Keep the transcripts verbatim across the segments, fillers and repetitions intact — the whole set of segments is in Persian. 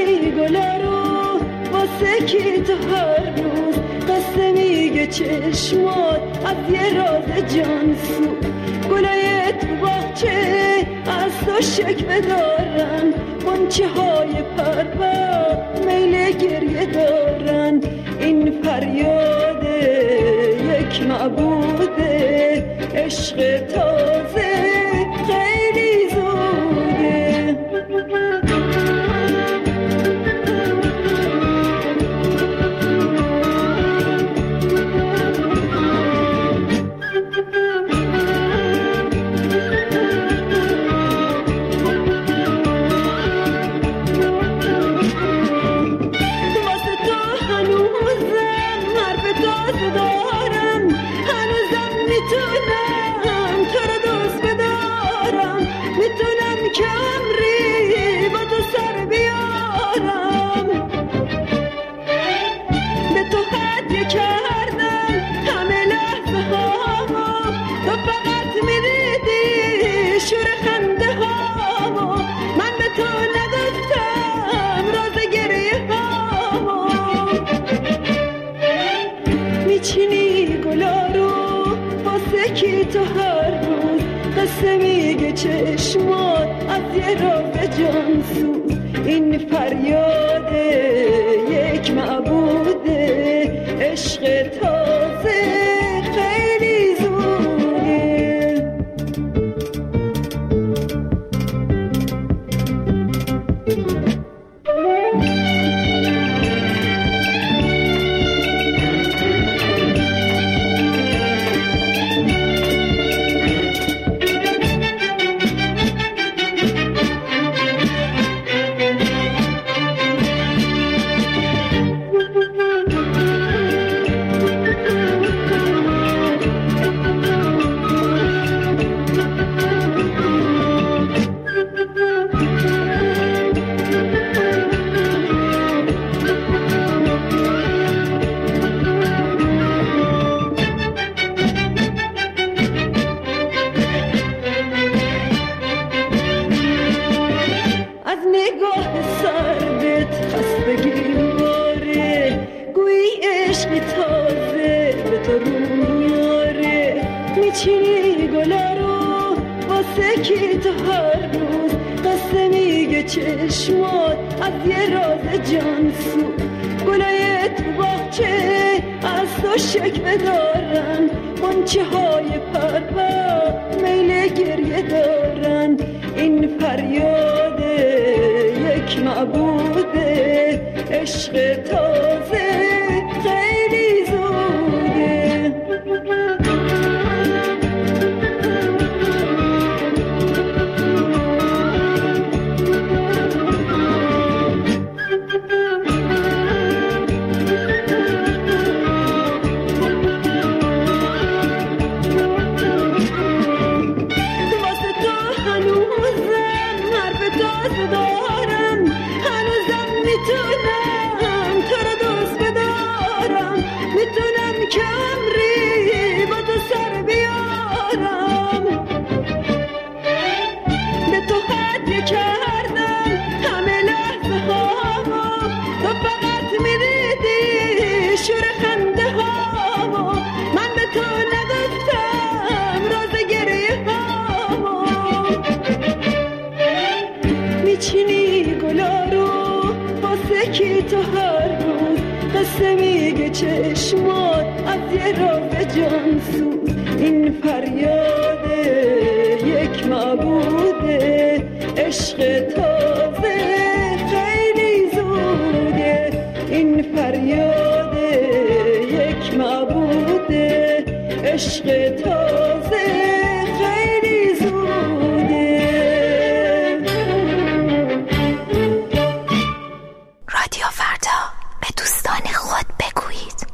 میچینی گلا رو واسه کی تو هر روز قصه میگه چشمات از یه راز جانسو گلای تو باغچه از تو شکوه دارن غنچه های پرپر میل گریه دارن این فریاد یک معبوده عشق تازه خیلی زوده چشمات از یه راز جانسوز این فریاد یک معبوده عشق تازه خیلی زوده چشمات از یه راز جانسو گلای تو باغچه از تو شکوه دارن غنچه های پرپر میل گریه دارن این فریاد یک معبوده عشق تازه خیلی زوده چشمات از یه راز جانسوز این فریاد یک معبوده عشق تازه خیلی زوده این فریاد یک معبوده عشق تازه خیلی زوده. رادیو فردا به دوستان خود بگویید.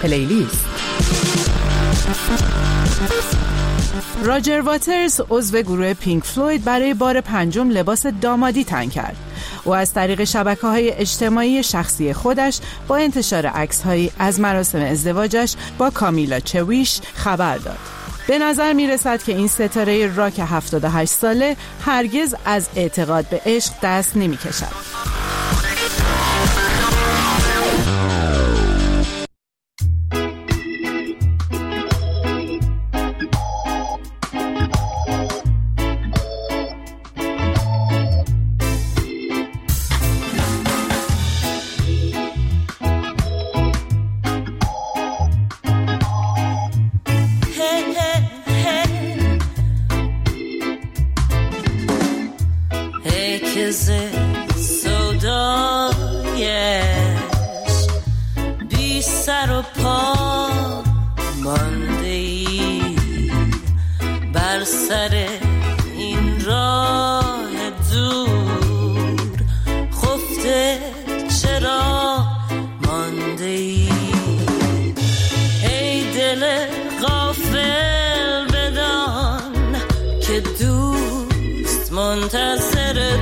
پلیلیست. راجر واترز عضو گروه پینک فلوید برای بار پنجم لباس دامادی تن کرد. او از طریق شبکه‌های اجتماعی شخصی خودش با انتشار عکس‌هایی از مراسم ازدواجش با کامیلا چویش خبر داد. به نظر می رسد که این ستاره راک هفتاد و هشت ساله هرگز از اعتقاد به عشق دست نمی کشد. منتظر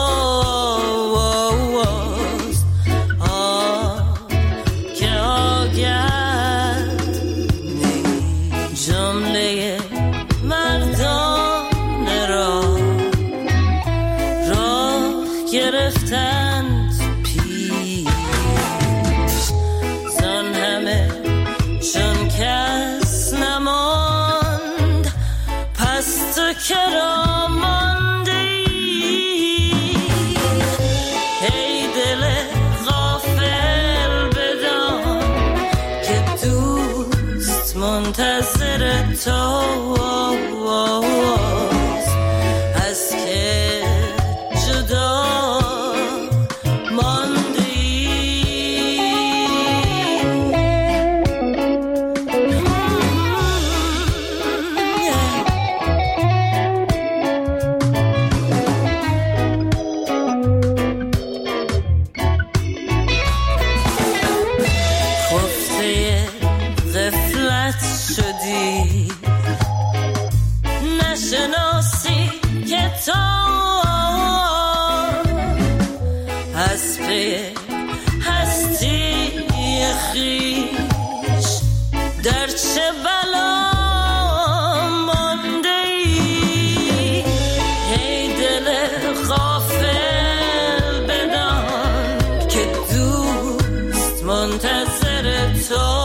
توست که آگه جمله مردان را راه گرفتند پیش زن همه چون کس نماند پس تو کرا منتظر توست از که جدا ماندی. خفته غفلت شدی نشناسی که تو از پی هستی خویش در چه بلا مانده ای. ای دل غافل بدان که دوست منتظر تو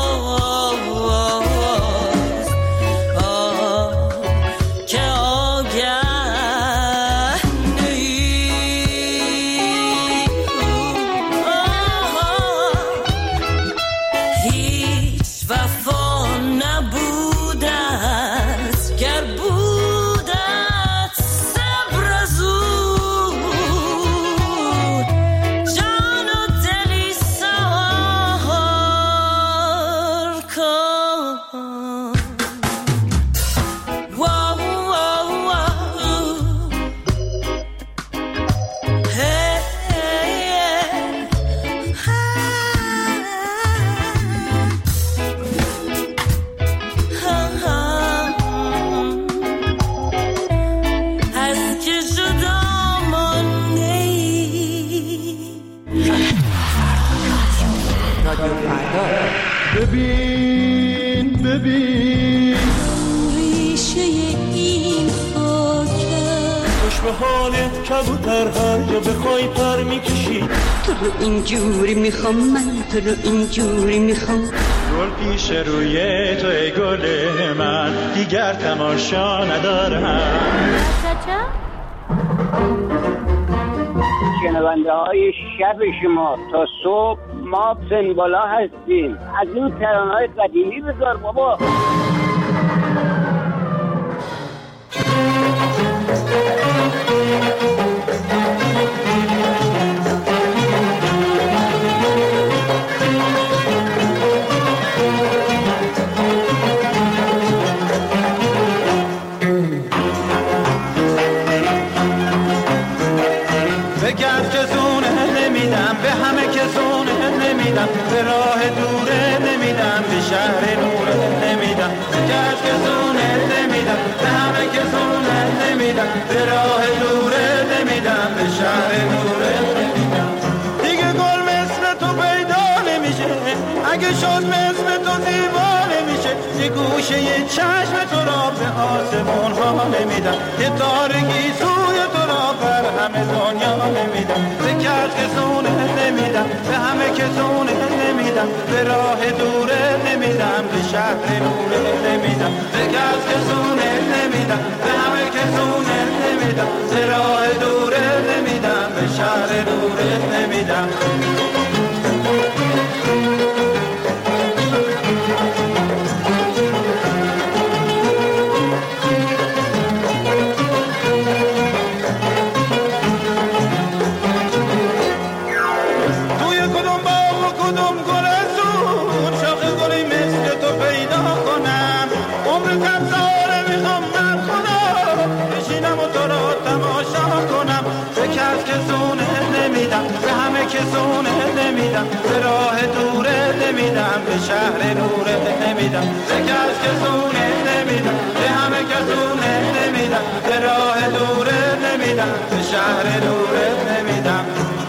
ببین ببین ریشه این خاکه خوش به حالت کبوتر هر جا بخوای پر میکشی. تو رو اینجوری میخوام من تو رو اینجوری میخوام گل پیش روی تو ای گل من دیگر تماشا ندارم. شنونده های شب شما تا صبح ما سن بالا هستیم. از این ترانه‌های قدیمی بذار بابا. بگرد که زونه نمیدم به همه که زونه نمیدم به راه دوره نمیدم به گوشه چشم تو را به آسمون ها نمیدم، یه تارگی سوی تو را بر همه دنیا نمیدم. به کس که سونه نمیدم، به همه که سونه نمیدم، به راه دوره نمیدم، به شهر نوره نمیدم. به کس که سونه نمیدم، به همه که سونه نمیدم، به راه دوره نمیدم، به شهر نوره نمیدم. کسونه نمیدم، به راه دوره نمیدم، به شهر نوره نمیدم. به کس کسونه نمیدم، به همه کسونه نمیدم، به راه دوره نمیدم، به شهر نوره نمیدم.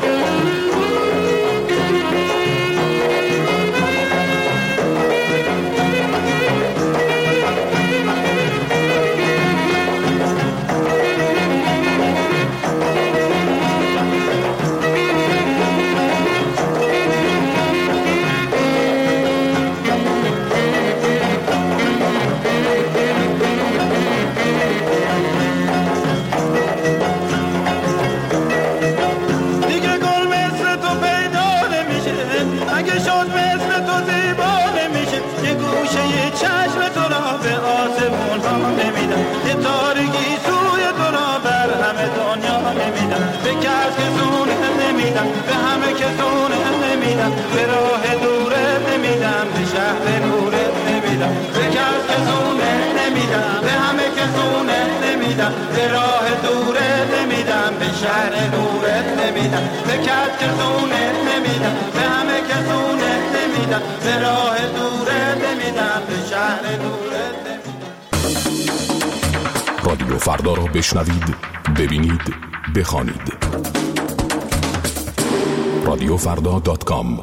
به همه کسونه نمیدم، به راه دوره نمیدم، به شهر نوره نمیدم. به کس کسونه نمیدم، به همه کسونه نمیدم، به راه دوره نمیدم، به شهر نوره نمیدم. به کس کسونه نمیدم، به همه کسونه نمیدم، به راه دوره نمیدم، به شهر نوره نمیدم. رادیو فردا را بشنوید، ببینید، بخوانید. رادیو فردا دات کام.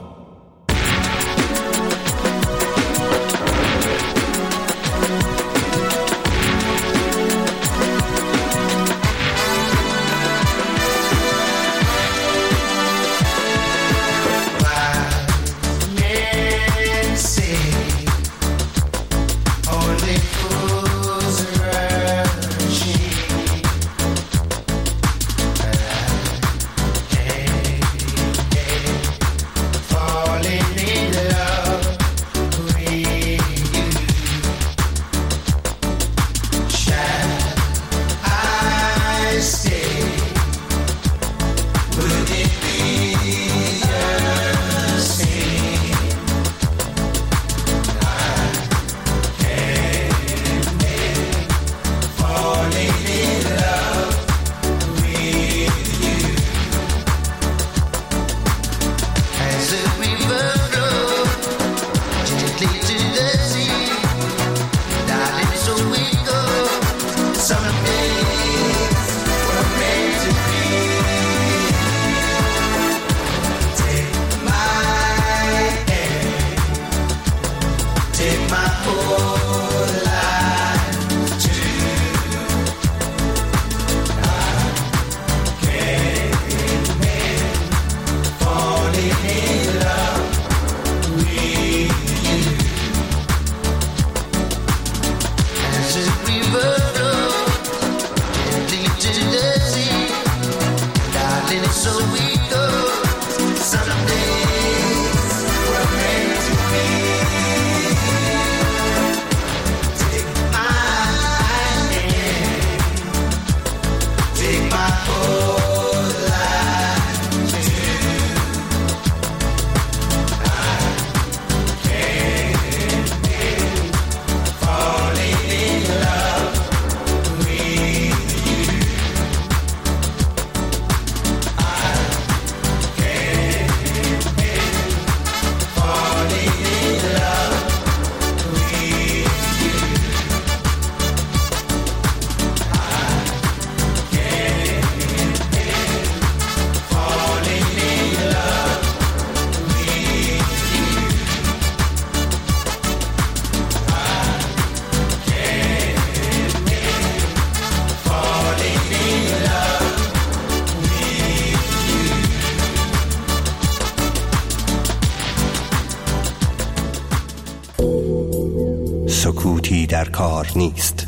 کار نیست.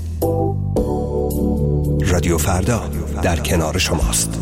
رادیو فردا در کنار شماست.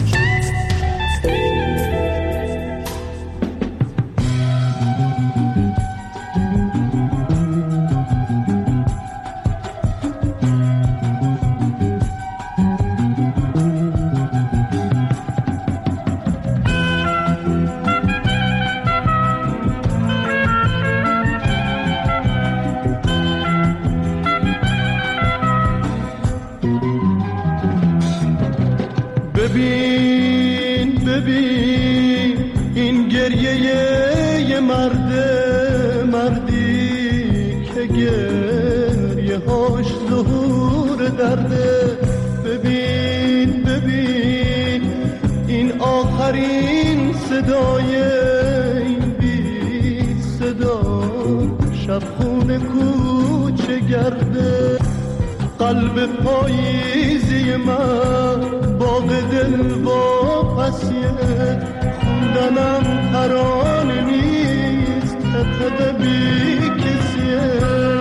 ببین ببین این گریه یه مرده، مردی که گریه هاش ظهور درده. ببین ببین این آخرین صدای این بی صدا، شب خونه کوچه گرده. قلب پاییزی من باغ دل با پسیه، خوندنم ترانه نیست، حقیقه بی کسیه.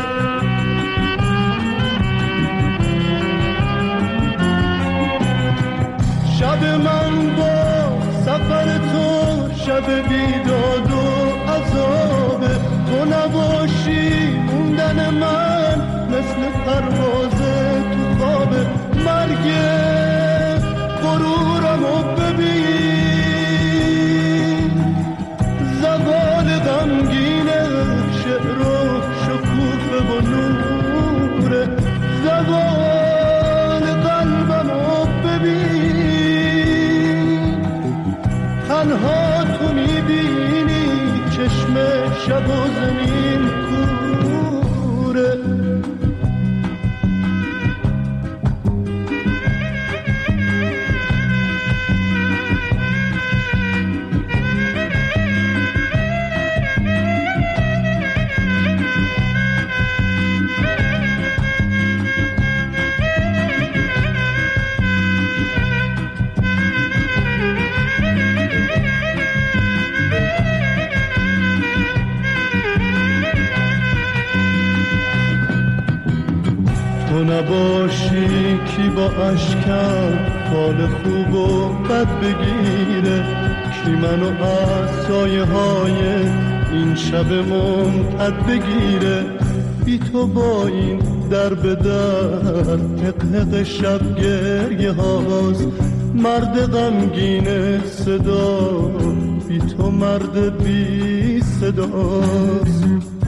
شب من با سفر تو شب بیداد و عذابه، تو نباشی موندن من مثل پرواز تو خواب. مرگ غرورمو ببین، زوال غمگین شعر و شکوفه و نوره. زوال قلبمو ببین، تنها تو میبینی چشم شب و زمین کوره. تو نباشی کی با اشکم حال خوب و بد بگیره، کی منو از سایه های این شب ممتد بگیره. بی تو با این در به در حقیق شب گریه هاست، مرد غمگین صدا بی تو مرد بی صداست.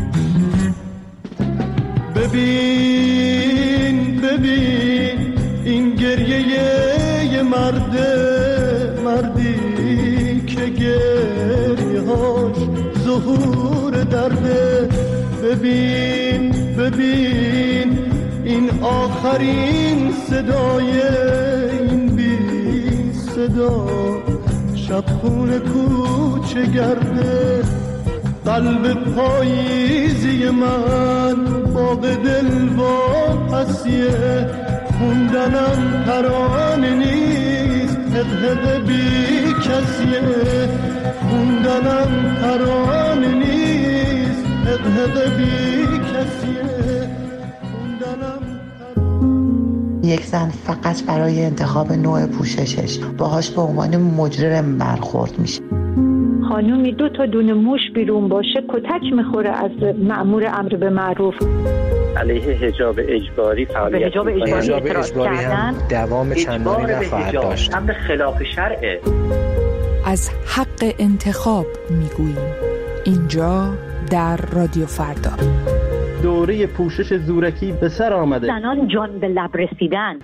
ببین ببین این گریه یه مرده، مردی که گریه هاش ظهور درده. ببین ببین این آخرین صدای این بی صدا، شب خونه کوچه گرده. قلب پاییزی من باغ دل با پسیه، خوندنم ترانه نیست، حقیقه بی کسیه. خوندنم ترانه نیست، حقیقه بی کسیه. خوندنم یک زن فقط برای انتخاب نوع پوششش باهاش به عنوان مجرم برخورد میشه. خانومی دو تا دونه موش بیرون باشه کتک میخوره از مأمور امر به معروف. علیه حجاب اجباری فعالیت حجاب اجباری, حجاب اجباری هم دوام چندانی نخواهد داشت. امر خلاف شرعه. از حق انتخاب میگوییم اینجا در رادیو فردا. دوره پوشش زورکی به سر آمده. زنان جان به لب رسیدن.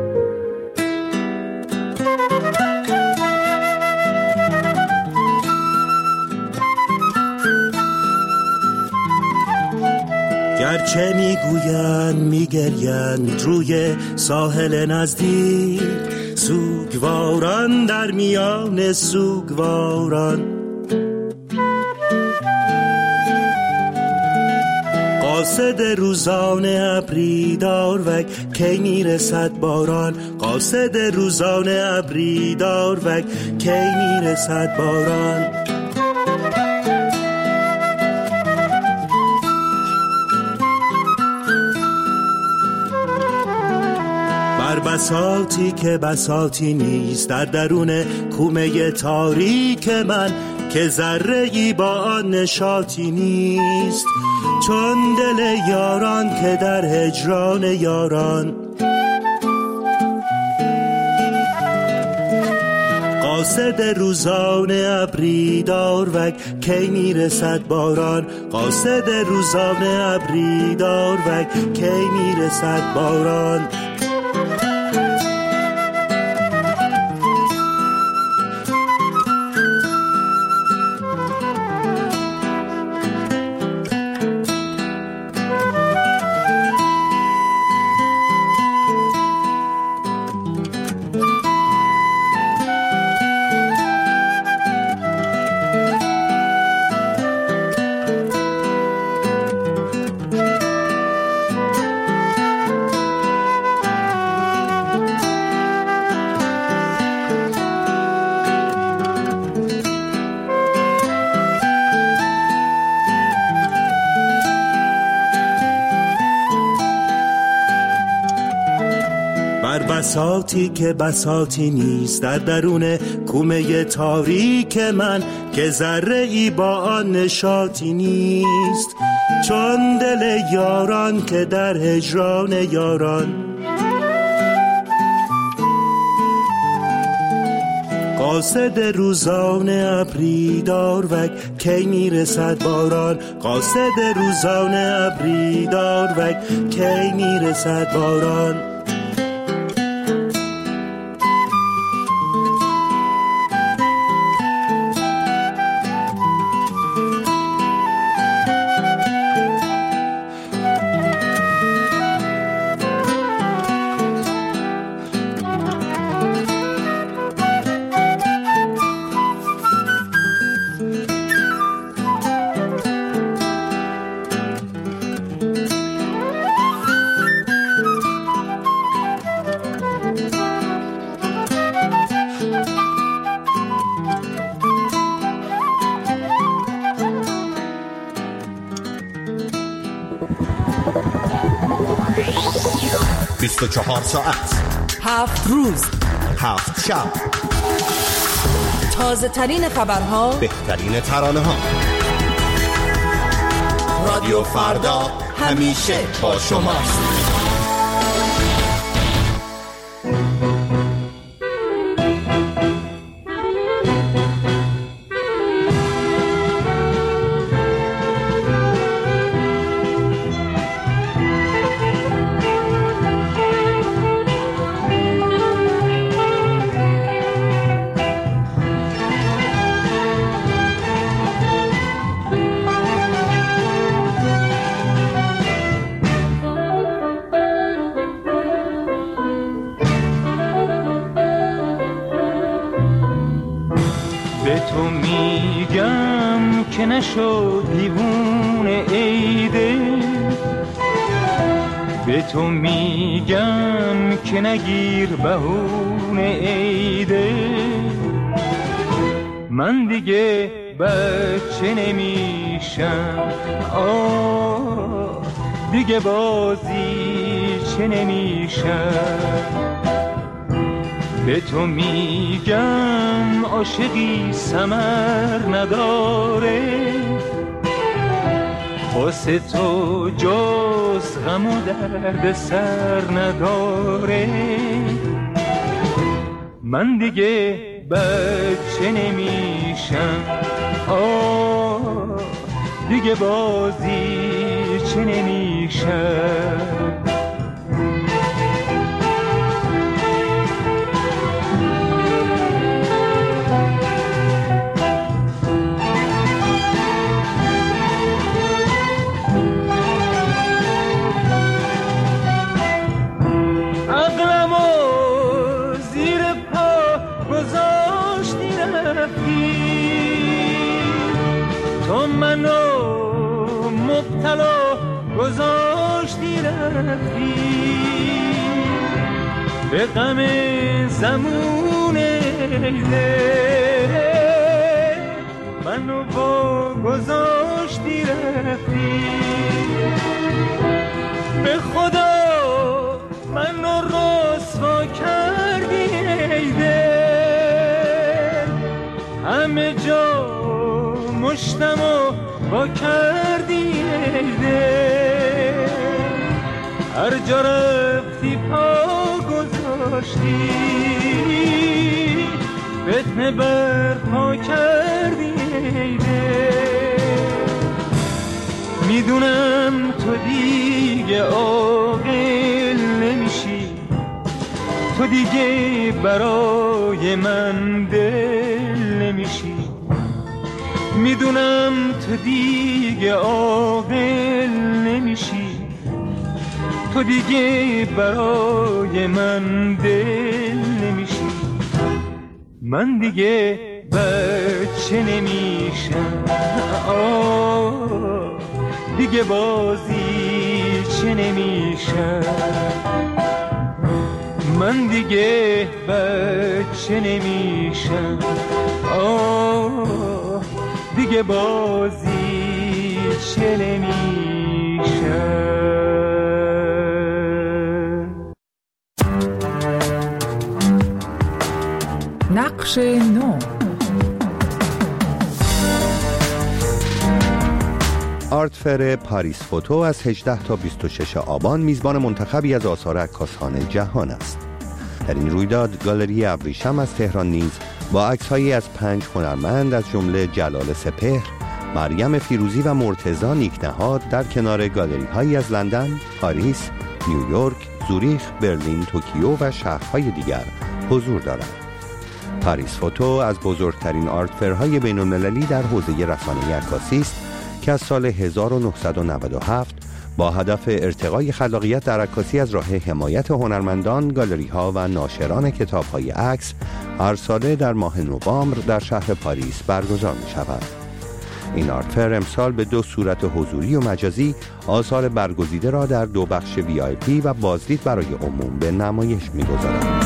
گرچه میگوین میگرین روی ساحل نزدیک، سوگواران در میان سوگواران. قاصد روزانه ابری داروک کی میرسد باران، قاصد روزانه ابری داروک کی میرسد باران. بر بساطی که بساطی نیست در درون کومه تاریک من که ذره‌ای با آن نشاطی نیست، چون دل یاران که در هجران یاران قاصد روزان ابری داروک کی میرسد باران، قاصد روزان ابری داروک کی میرسد باران. بساطی که بساطی نیست در درون کومه تاریک من که ذره‌ای با آن نشاطی نیست، چون دل یاران که در هجران یاران قاصد روزان ابری داروک کی میرسد باران، قاصد روزان ابری داروک کی میرسد باران. بیست و چهار ساعت، هفت روز، هفت شب، تازه ترین خبرها، بهترین ترانه ها. رادیو فردا همیشه با شماست. نشو دیوونه ایده، به تو میگم که نگیر بهونه ایده، من دیگه بچه نمیشم، آه دیگه بازی چه نمیشم، به تو میگم عاشقی ثمر نداره، واسه تو جز غم و درد سر نداره، من دیگه بچه نمیشم، آه دیگه بازی چه نمیشم. تو منو مبتلا گذاشتی رفتی، به غم زمونه منو با گذاشتی رفتی، به خدا منو رسوا همه جا مشتم و با کردی ایده، هر جا رفتی پا گذاشتی، فتنه برپا کردی ایده. میدونم تو دیگه عاقل نمیشی، تو دیگه برای من دل نمیشی. میدونم تو دیگه عاقل نمیشی، تو دیگه برای من دل نمیشی. من دیگه بچه نمیشم، آه دیگه بازی چه نمیشم. من دیگه بچه نمیشم، آه دیگه بازی چه نمیشم. نقش نو. آرتفر پاریس فوتو از هجده تا بیست و شش آبان میزبان منتخبی از آثار عکاسان جهان است. در این رویداد گالری ابریشم از تهران نیز با عکس‌هایی از پنج هنرمند از جمله جلال سپهر، مریم فیروزی و مرتضی نیکنهاد در کنار گالری‌هایی از لندن، پاریس، نیویورک، زوریخ، برلین، توکیو و شهرهای دیگر حضور دارد. پاریس فوتو از بزرگترین آرتفرهای بین‌المللی در حوزه رسانه عکاسی است که از سال هزار و نهصد و نود و هفت با هدف ارتقای خلاقیت در عکاسی از راه حمایت هنرمندان، گالری‌ها و ناشران کتاب‌های عکس هر ساله در ماه نوامبر در شهر پاریس برگزار می‌شود. این آرتفر امسال به دو صورت حضوری و مجازی آثار برگزیده را در دو بخش وی آی پی و بازدید برای عموم به نمایش می‌گذارد.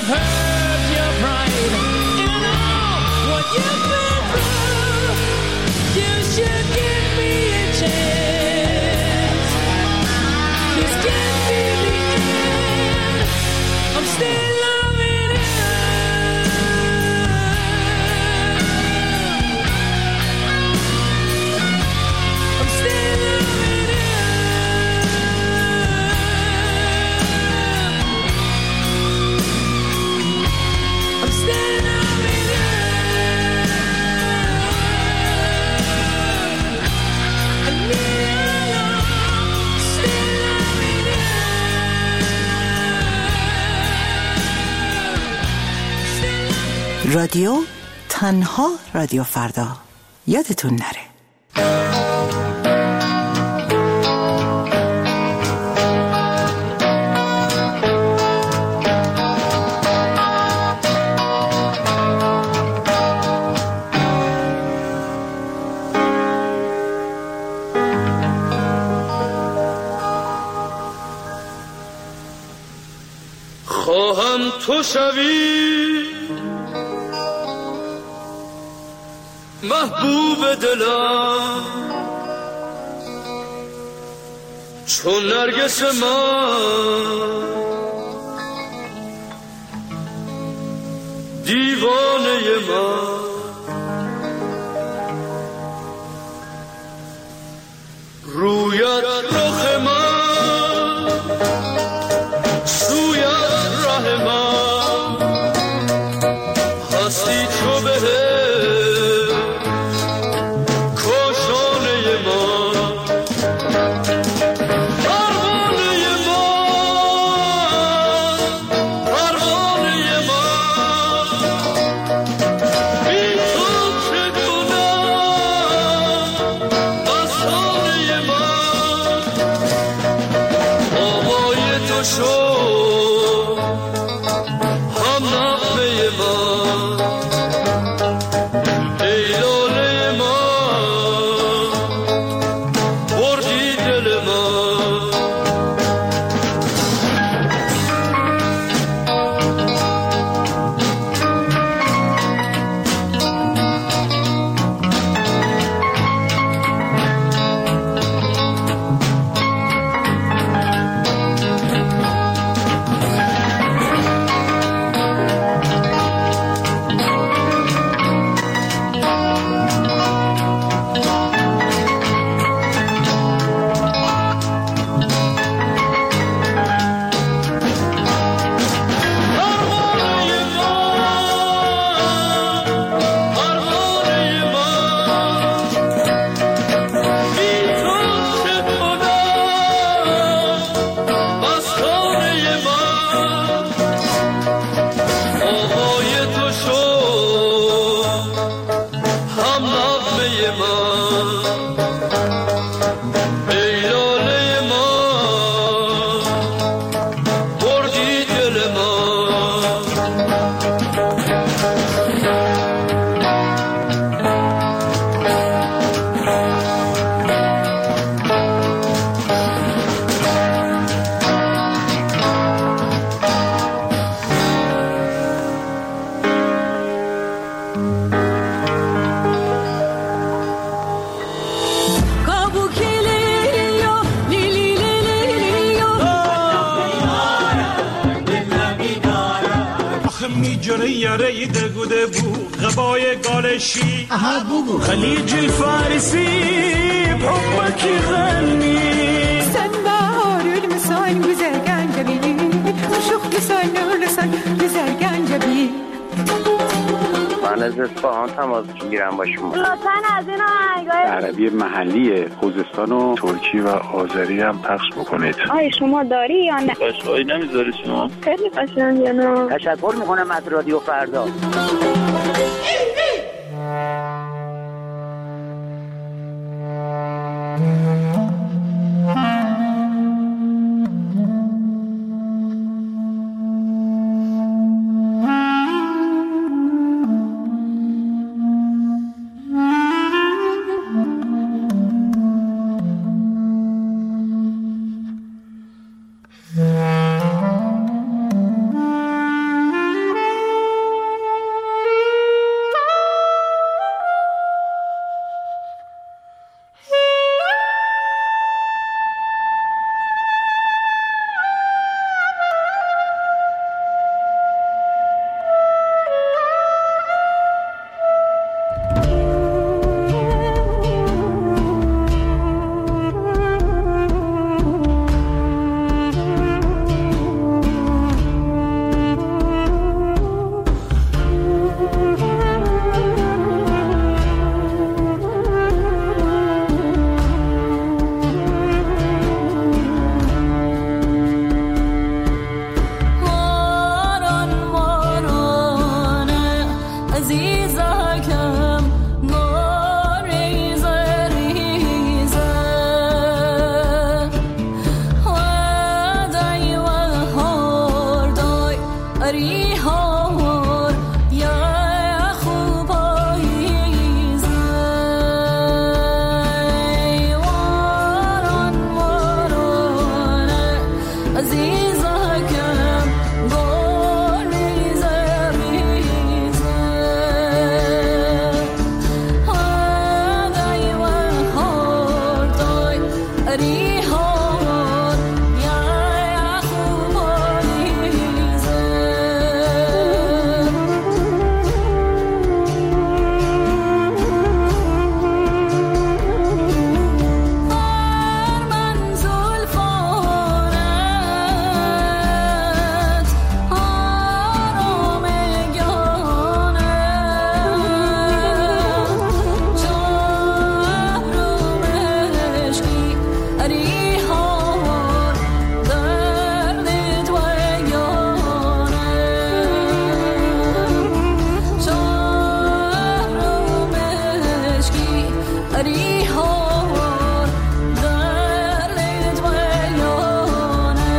hurt your pride in all what you've been through. You should give me a chance. This can't be the end. I'm still loving you. I'm still loving you. I'm still loving you. I need your love. Still loving you. رادیو تنها رادیو فردا، یادتون نره. خواهم تو شوی محبوب دلم، چون نرگس من دیوانه من. رویت رخ من، سویت راه من، هستی تو به یاره دگوده بو غبای گالشی خلیج الفارسی بحبك يغني سن بهار المسان güzel gencebi شوخ لسان لسان güzel gencebi. من از اصفهان تماس میگیرم با شما. لطفاً از این آهنگای عربی محلی خوزستان و ترکی و آذری هم پخش بکنید. آی شما داری یا نه؟ قشقایی نمیذاری شما؟ خیلی قشنگه نه. تشکر میکنم از رادیو فردا. ریحار یا خوباییز واران واران عزیزکم گل ریزه ریزه هدای و هردای ریحار یا خوباییز من زلفانت آرام گانه جام رو مشکی ریحار درد دویانه جام رو مشکی ریحار درد دویانه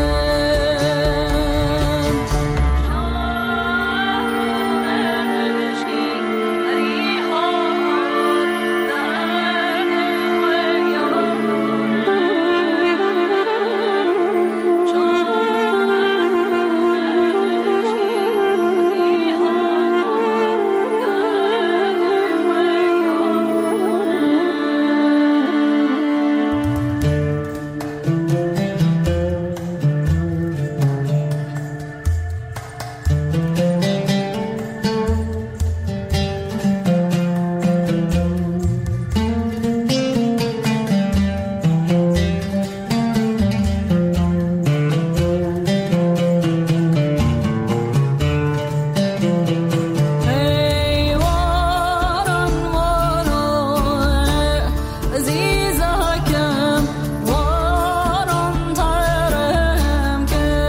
ای واران واران عزیزکم واران ترم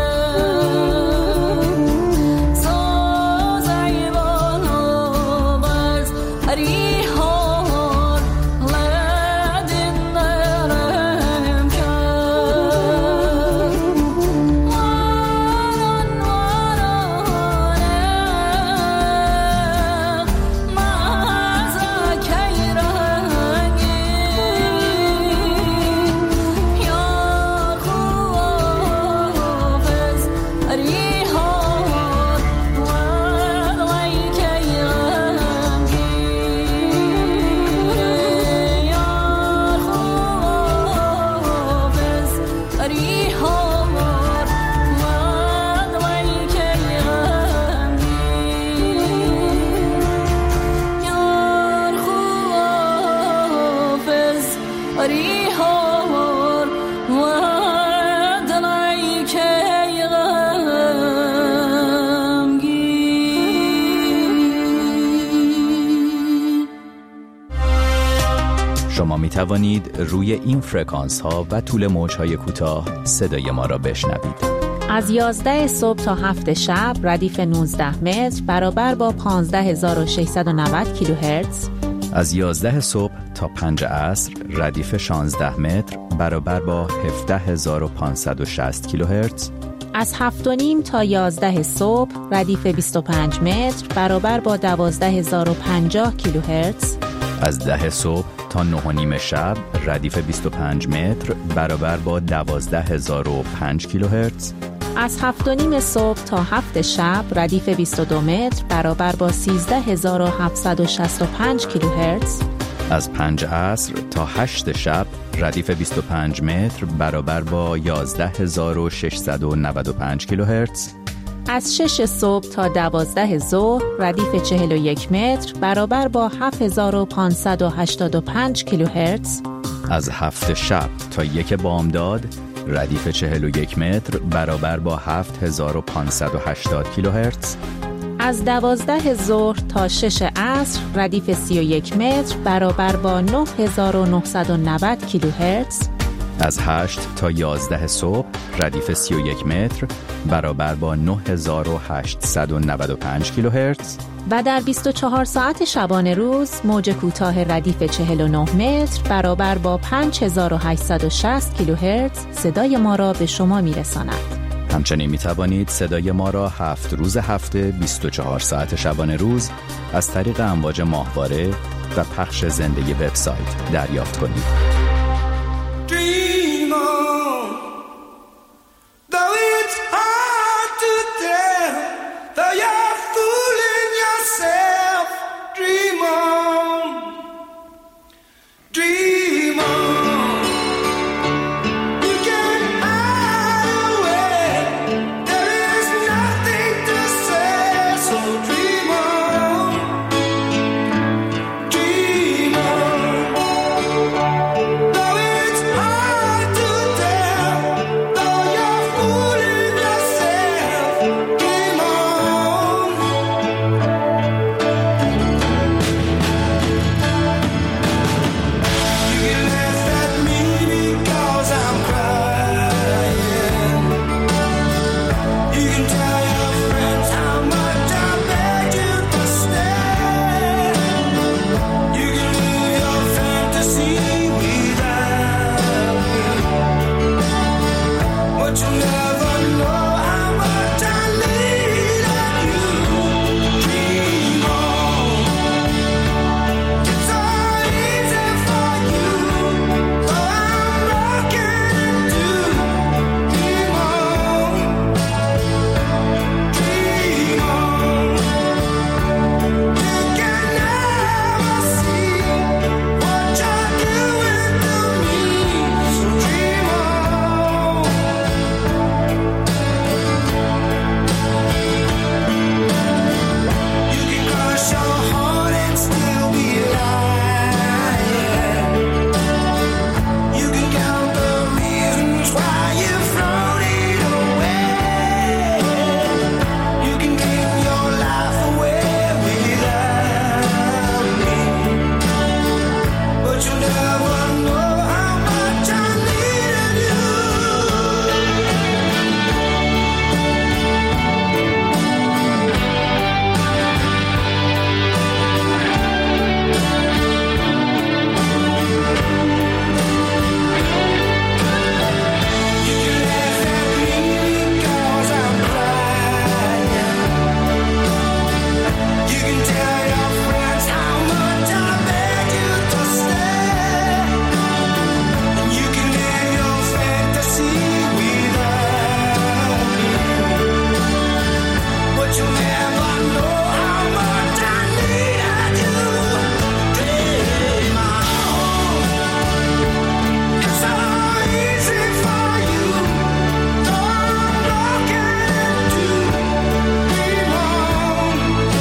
کن سازی بالو بز ریحار لدن نرم کن واران واران مزکی رنگی یا خوافز ریحار ولی که رنگی یا خوافز ریحار ولی که رنگی یار خوافز ریحار و دلی که غمگین. شما می توانید روی این فرکانس ها و طول موج های کوتاه صدای ما را بشنوید. از یازده صبح تا هفت شب ردیف نوزده متر برابر با پانزده هزار و ششصد و نود کیلوهرتز. از یازده صبح تا پنج عصر ردیف شانزده متر برابر با هفده هزار و پانصد و شصت کیلوهرتز. از هفت و نیم تا یازده صبح ردیف بیست و پنج متر برابر با دوازده هزار و پنجاه کیلوهرتز. از ده صبح تا نه و نیم شب ردیف بیست و پنج متر برابر با دوازده هزار و پنج کیلوهرتز. از هفت و نیم صبح تا هفت شب ردیف بیست و دو متر برابر با سیزده هزار و هفتصد و شصت و پنج کیلوهرتز. از پنج عصر تا هشت شب ردیف بیست و پنج متر برابر با یازده هزار و ششصد و نود و پنج کیلوهرتز. از شش صبح تا دوازده ظهر ردیف چهل و یک متر برابر با هفت هزار و پانصد و هشتاد و پنج کیلوهرتز. از هفت شب تا یک بامداد ردیف چهل و یک متر برابر با هفت هزار و پانصد و هشتاد کیلوهرتز. از دوازده ظهر تا شش عصر ردیف سی و یک متر برابر با نه هزار و نهصد و نود کیلوهرتز. از هشت تا یازده صبح ردیف سی و یک متر برابر با نه هزار و هشتصد و نود و پنج کیلوهرتز. و در بیست و چهار ساعت شبانه روز موج کوتاه ردیف چهل و نه متر برابر با پنج هزار و هشتصد و شصت کیلوهرتز صدای ما را به شما میرساند. همچنین می توانید صدای ما را هفت روز هفته بیست و چهار ساعت شبانه روز از طریق امواج ماهواره و پخش زنده وبسایت دریافت کنید. Dream on, though it's hard to tell, though you're fooling yourself. Dream on, dream on. You can hide away, there is nothing to say, so dream on, dream on. Though it's hard to tell, though you're fooling yourself, dream on. You can laugh at me because I'm crying. You can tell your friends how much I begged you to stay. You can live your fantasy without me, but you'll never know how much I needed you. Dream on. It's so easy for you, though I'm broken too. Dream on, dream on. You can never see what you're doing to me, so dream on. You can crush your heart and still be lying. You can count the reasons why you've thrown it away. You can give your life away without me, but you'll never know how much I needed you. You can laugh at me because I'm crying. You can tell your friends how much I begged you to stay. You can live your fantasy without me, but you'll never know how much I needed you. Dream on. It's so easy for you, though I'm broken too. Dream on,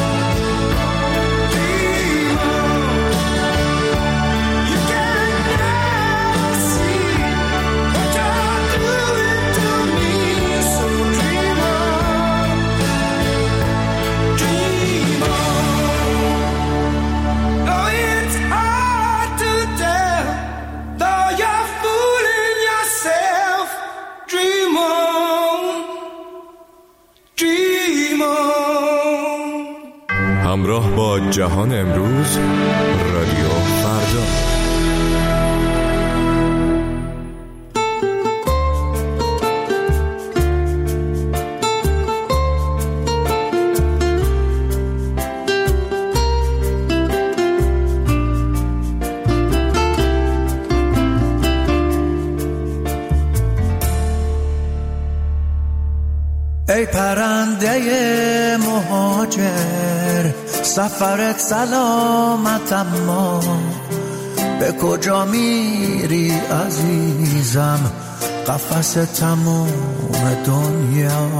dream on. You can never see what you're doing to me, so dream on, dream on. Though it's hard to tell, though you're fooling yourself, dream on, dream on. همراه با جهان امروز، رادیو فردا. ای پرنده مهاجر، سفرت سلامت، اما به کجا میری عزیزم؟ قفس تموم دنیا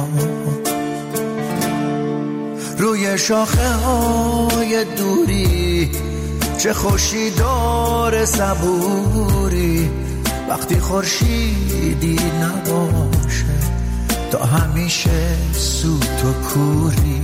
روی شاخه های دوری، چه خوشی داره صبوری وقتی خورشیدی نباشه، تا همیشه سوت و کوری.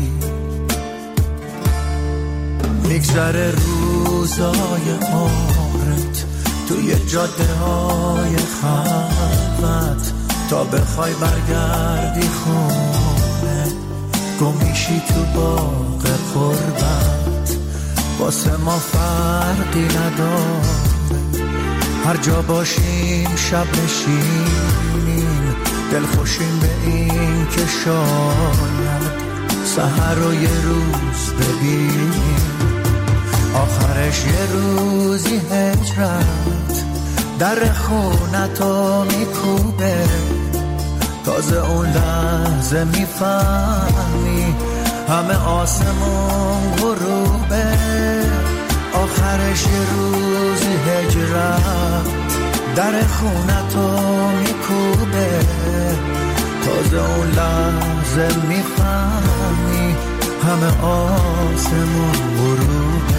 میگذره روزای عمرت توی جاده های خلوت، تا بخوای برگردی خونه گمیشی تو باغ قربت. واسه ما فرقی نداره هر جا باشیم، شب نشینیم دلخوشیم به این که شاید سحر رو یه روز ببینیم، آخرش یه روزی هجرت در خونتو میکوبه، تازه اون لحظه میفهمی همه آسمون غروبه، آخرش یه روزی هجرت در خونتو میکوبه، تازه اون لحظه میفهمی همه آسمون غروبه.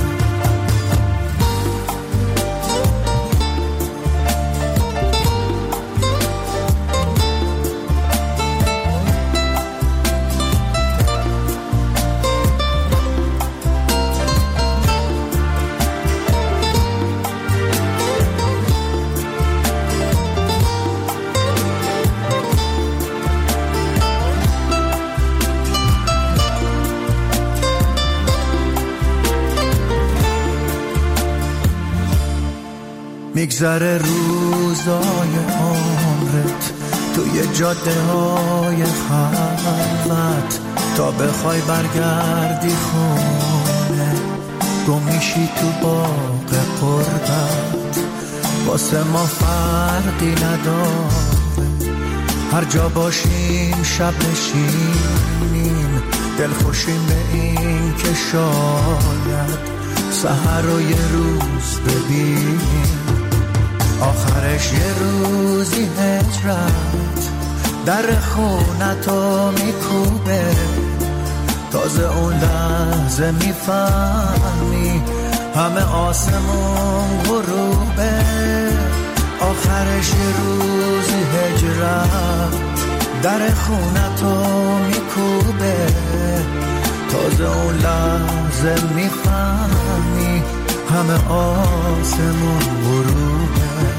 میگذره روزای عمرت توی جاده های خلوت، تا بخوای برگردی خونه گم میشی تو باغ قربت، واسه ما فرقی نداره هر جا باشیم شب نشینیم، دلخوشیم به این که شاید سحر رو یه روز ببینیم، آخرش یه روزی هجرت در خونتو میکوبه، تازه اون لحظه میفهمی همه آسمون غروبه، آخرش یه روزی هجرت در خونتو میکوبه، تازه اون لحظه میفهمی همه آسمون غروبه.